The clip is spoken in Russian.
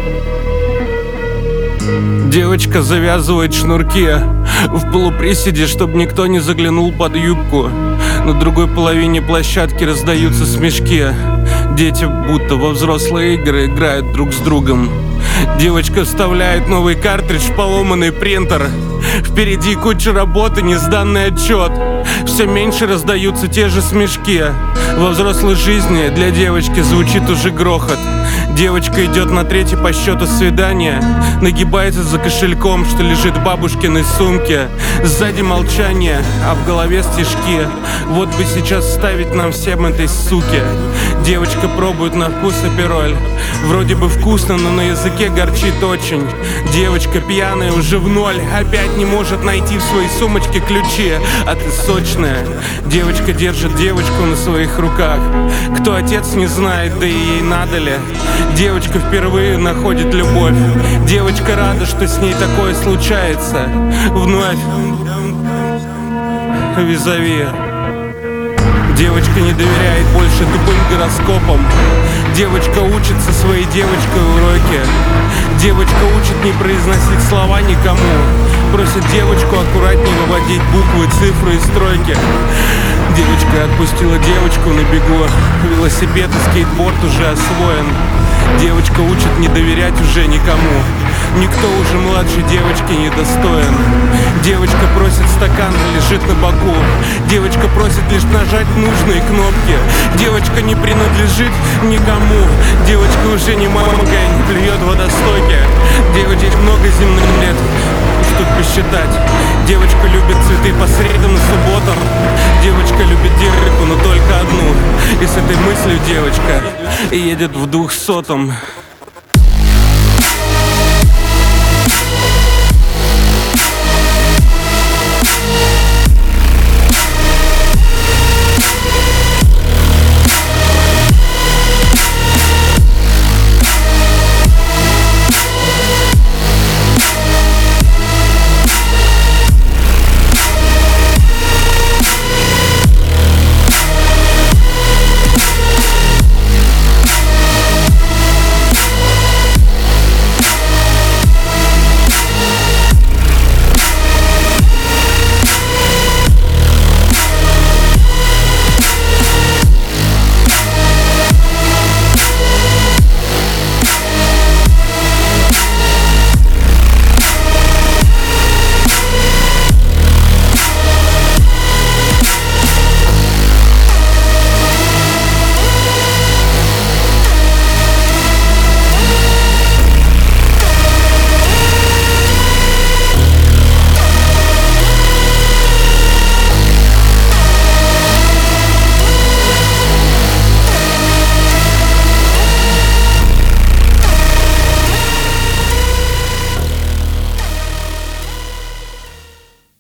Девочка завязывает шнурки в полуприседе, чтобы никто не заглянул под юбку. На другой половине площадки раздаются смешки. Дети будто во взрослые игры играют друг с другом. Девочка вставляет новый картридж в поломанный принтер. Впереди куча работы, несданный отчет. Все меньше раздаются те же смешки. Во взрослой жизни для девочки звучит уже грохот. Девочка идет на третье по счету свидание, нагибается за кошельком, что лежит в бабушкиной сумке. Сзади молчание, а в голове стишки. Вот бы сейчас вставить нам всем этой суки. Девочка пробует на вкус апероль. Вроде бы вкусно, но на языке горчит очень. Девочка пьяная уже в ноль, опять не может найти в своей сумочке ключи. А ты сочная. Девочка держит девочку на своих руках. Кто отец, не знает, да и ей надо ли. Девочка впервые находит любовь. Девочка рада, что с ней такое случается. Вновь визави. Девочка не доверяет больше тупым гороскопам. Девочка учится своей девочкой уроки. Девочка учит не произносить слова никому. Просит девочку аккуратнее выводить буквы, цифры и стройки. Девочка отпустила девочку на бегу. Велосипед и скейтборд уже освоен. Девочка учит не доверять уже никому. Никто уже младше девочки не достоин. Девочка просит стакан, лежит на боку. Девочка просит лишь нажать нужные кнопки. Девочка не принадлежит никому. Девочка уже не маленькая, не плюет в водостоке. Девочек много земных лет, что посчитать. Девочка любит цветы по средам и субботам. Девочка любит девочку, но только одну. И с этой мыслью девочка едет в 200-м.